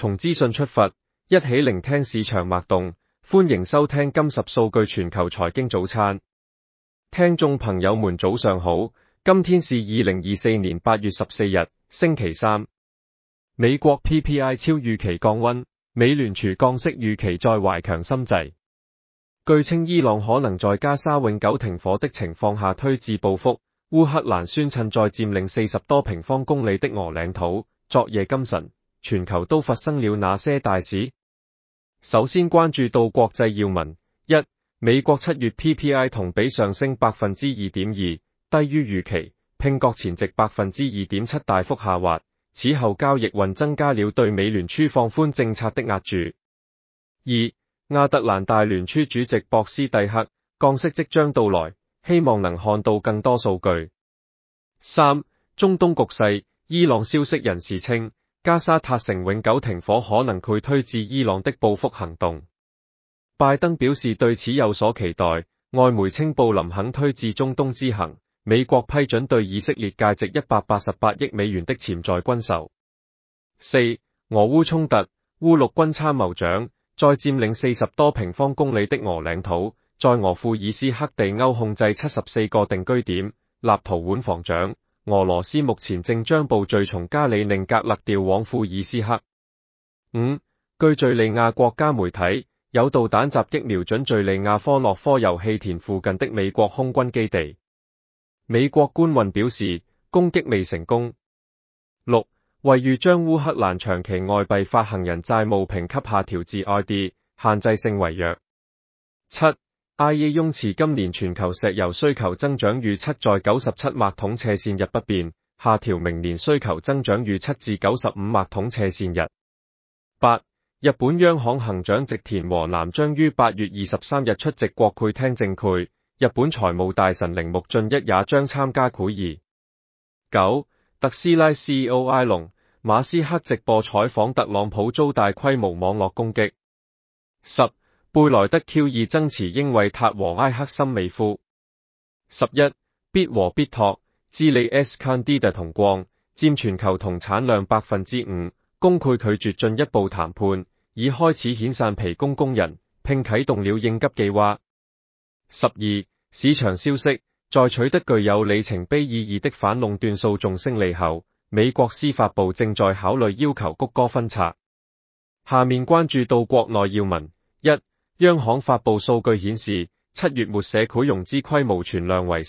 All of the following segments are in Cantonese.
從資訊出發，一起聆聽市場脈動。歡迎收聽金十數據全球財經早餐。聽眾朋友們早上好，今天是2024年8月14日，星期三。美國 PPI 超預期降溫，美聯儲降息預期在懷強心劑。據稱伊朗可能在加沙永久停火的情況下推至報復，烏克蘭宣稱再佔領40多平方公里的俄領土。昨夜今晨，全球都發生了哪些大事？首先關注到國際要聞。一、美國7月 PPI 同比上升 2.2%， 低於預期，拼國前值 2.7% 大幅下滑。此後交易運增加了對美聯儲放寬政策的押注。二、亞特蘭大聯儲主席博斯蒂克，降息即將到來，希望能看到更多數據。三、中東局勢，伊朗消息人士稱，加沙達成永久停火可能會推至伊朗的報復行動。拜登表示對此有所期待，外媒稱布林肯推至中東之行，美國批准對以色列價值188億美元的潛在軍售。四、俄烏衝突，烏陸軍參謀長再佔領40多平方公里的俄領土，在俄庫爾斯克地歐控制74個定居點。立陶宛防長，俄羅斯目前正將部隊從加里寧格勒調往庫爾斯克。五、據敘利亞國家媒體，有導彈襲擊瞄準敘利亞科諾科油氣田附近的美國空軍基地。美國官運表示，攻擊未成功。六、惠譽將烏克蘭長期外幣發行人債務評級下調至 ID， 限制性違約。七、IEA 雍持今年全球石油需求增長預測在97萬桶斜線日不變，下調明年需求增長預測至95萬桶斜線日。八、日本央行行長植田和男將於8月23日出席國會聽證會，日本財務大臣鈴木俊一也將參加會議。九、特斯拉 CEO 埃隆·馬斯克直播採訪特朗普遭大規模網絡攻擊。十、貝萊德 Q2 增持英偉達和埃克森美孚。11. Bit 和 Bitok 治理 SCandida 銅礦，佔全球銅產量 5%， 工會拒絕進一步談判，已開始遣散疲工工人，並啟動了應急計劃。12. 市場消息，在取得具有里程碑意義的反壟斷訴訟勝利後，美國司法部正在考慮要求谷歌分拆。下面關注到國內要聞。一、央行發布數據顯示，7月末社會融資規模存量為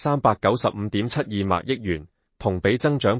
395.72 萬億元，同比增長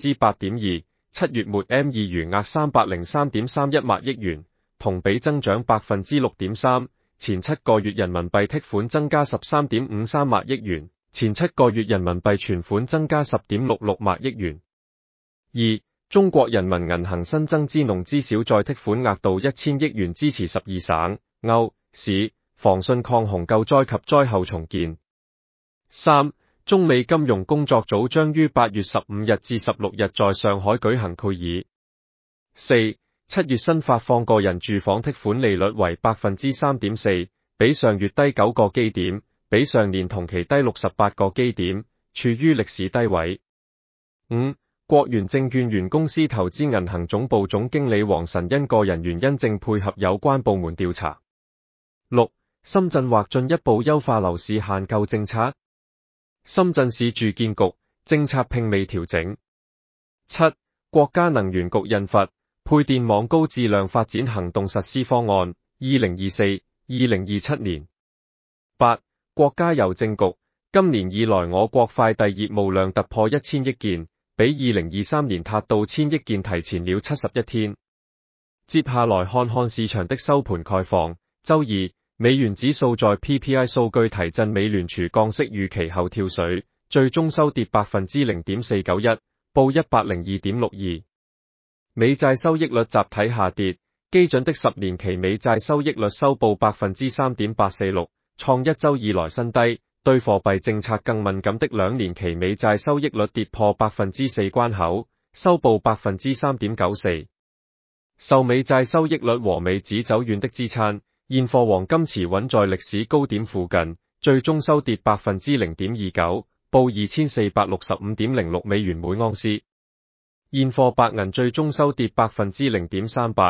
8.2%。7月末 M2 餘額 303.31 萬億元，同比增長 6.3%。前7個月人民幣剔款增加 13.53 萬億元，前7個月人民幣存款增加 10.66 萬億元。二、中國人民銀行新增支農支小再剔款額度1000億元，支持12省、歐、市防汛抗洪救災及災後重建。三、中美金融工作組將於8月15日至16日在上海舉行會議。四、7月新發放個人住房剔款利率為 3.4%， 比上月低9個基點，比上年同期低68個基點，處於歷史低位。五、國元證券原公司投資銀行總部總經理黃晨因個人原因正配合有關部門調查。六、深圳或進一步優化樓市限購政策。深圳市住建局政策並未調整。七、國家能源局印發配電網高質量發展行動實施方案 2024-2027 年。八、國家郵政局今年以來我國快遞業務量突破1000億件，比2023年達到1000億件提前了71天。接下來看看市場的收盤概況。周二，美元指數在 PPI 數據提振美聯儲降息預期後跳水，最終收跌 0.491， 報 102.62。美債收益率集體下跌，基準的10年期美債收益率收報 3.846， 創一周以來新低。對貨幣政策更敏感的2年期美債收益率跌破 4% 關口，收報 3.94。受美債收益率和美指走遠的支撐，現貨黃金持穩在歷史高點附近，最終收跌 0.29%， 報 2465.06 美元每盎司。現貨白銀最終收跌 0.38%，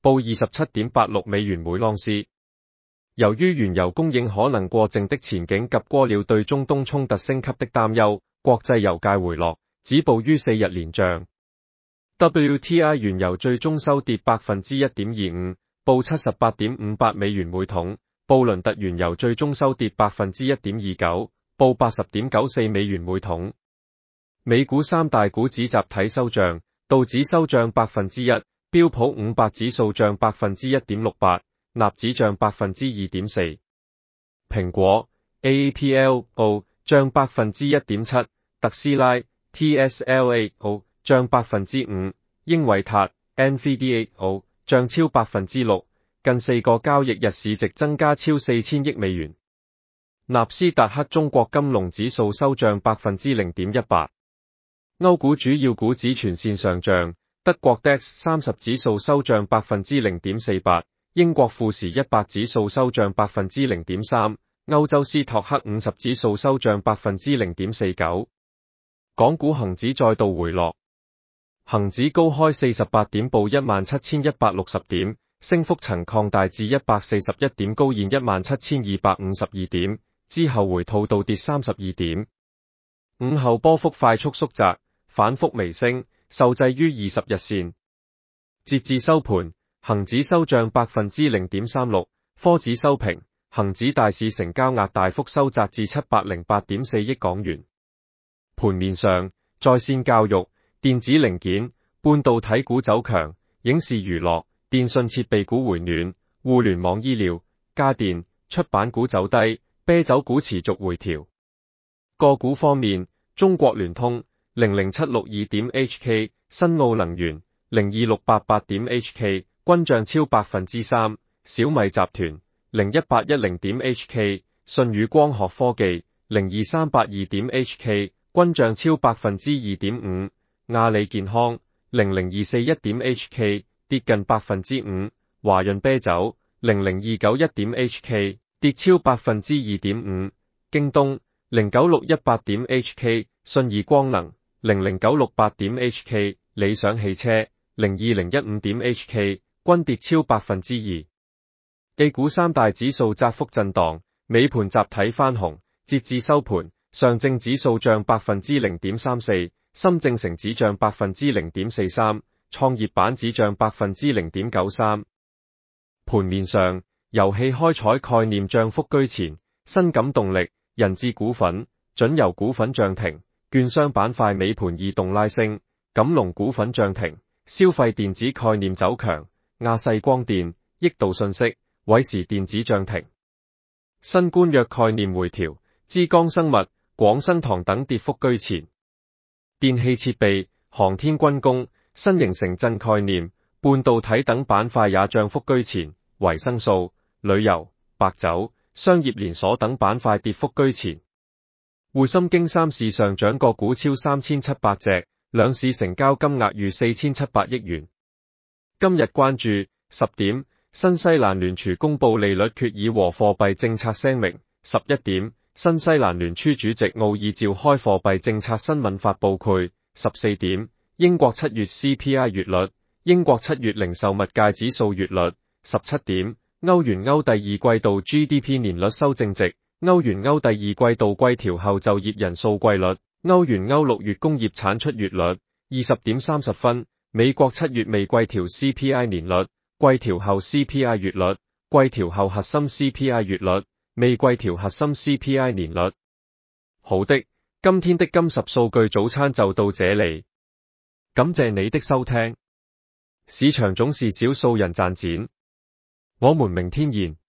報 27.86 美元每盎司。由於原油供應可能過剩的前景及過了對中東衝突升級的擔憂，國際油價回落，止步於4日連漲。WTI 原油最終收跌 1.25%， 報 78.58 美元每桶。布倫特原油最終收跌 1.29%， 報 80.94 美元每桶。美股三大股指集體收漲，道指收漲 1%， 標普500指數漲 1.68%， 納指漲 2.4%。蘋果 AAPLO 漲 1.7%， 特斯拉 TSLAO 漲 5%， 英偉達 NVDAO 漲超 6%， 近4個交易日市值增加超4000億美元。納斯達克中國金龍指數收漲 0.18%。歐股主要股指全線上漲，德國 DAX 30指數收漲 0.48%， 英國富時100指數收漲 0.3%， 歐洲斯托克50指數收漲 0.49%。港股恒指再度回落，恒指高開48點報 17,160 點，升幅曾擴大至141點，高現 17,252 點，之後回吐倒跌32點。午後波幅快速縮窄，反覆微升，受制於20日線。截至收盤，恒指收漲 0.36%， 科指收平，恒指大市成交額大幅收窄至 708.4 億港元。盤面上，在線教育、電子零件、半導體股走強，影視娛樂、電信設備股回暖，互聯網醫療、家電、出版股走低，啤酒股持續回調。個股方面，中國聯通 00762.HK、新奧能源 02688.HK 均漲超 3%， 小米集團 0110.HK、舜宇光學科技 02382.HK 均漲超 2.5%， 阿里健康 00241.HK 跌近 5%， 華潤啤酒 00291.HK 跌超 2.5%， 京東 09618.HK、信義光能 00968.HK、理想汽車 02015.HK 均跌超 2%。A 股三大指數窄幅震盪，尾盤集體翻紅，截至收盤，上證指數漲 0.34%， 深證成指漲 0.43%， 創業板指漲 0.93%。盤面上，遊戲開採概念漲幅居前，新感動力、人智股份、準油股份漲停，券商板塊尾盤異動拉升，錦龍股份漲停，消費電子概念走強，亞細光電、益道信息、偉時電子漲停。新冠藥概念回調，之江生物、廣生堂等跌幅居前。電氣設備、航天軍工、新型城鎮概念、半導體等板塊也漲幅居前，維生素、旅遊、白酒、商業連鎖等板塊跌幅居前。滬深經三市上漲個股超3700隻，兩市成交金額逾4700億元。今日關注10點，新西蘭聯儲公布利率決議和貨幣政策聲明。11點，新西蘭聯儲主席奧爾召開貨幣政策新聞發佈會。14點，英國7月 CPI 月率，英國7月零售物價指數月率。17點，歐元歐第二季度 GDP 年率修正值，歐元歐第二季度季調後就業人數季率，歐元歐6月工業產出月率。20點30分，美國7月未季調 CPI 年率，季調後 CPI 月率，季調後核心 CPI 月率，未季調核心 CPI 年率。好的，今天的金10數據早餐就到這裡，感謝你的收聽。市場總是少數人賺錢，我們明天見。